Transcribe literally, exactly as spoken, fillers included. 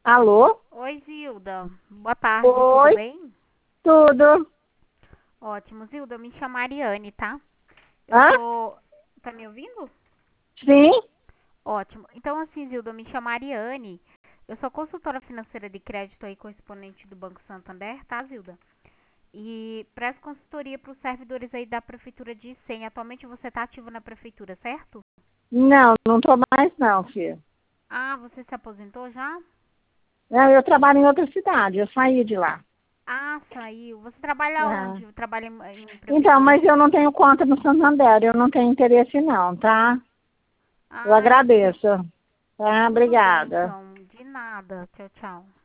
Alô? Oi, Zilda. Boa tarde, tudo Oi, bem? tudo. Ótimo, Zilda, eu me chamo Ariane, tá? Eu Hã? sou. Tá me ouvindo? Sim? Ótimo. Então, assim, Zilda, eu me chamo Ariane. Eu sou consultora financeira de crédito aí, correspondente do Banco Santander, tá, Zilda? E presto consultoria para os servidores aí da Prefeitura de Icém. Atualmente você tá ativo na Prefeitura, certo? Não, não tô mais não, filho. Ah, você se aposentou já? Não, eu trabalho em outra cidade, eu saí de lá. Ah, saiu. Você trabalha Ah. onde? Trabalha em, em Então, Prefeitura mas de. eu não tenho conta no Santander, eu não tenho interesse não, tá? Eu Ah, entendi. agradeço. Tá, Tudo bem, obrigada. então. De nada. Tchau, tchau.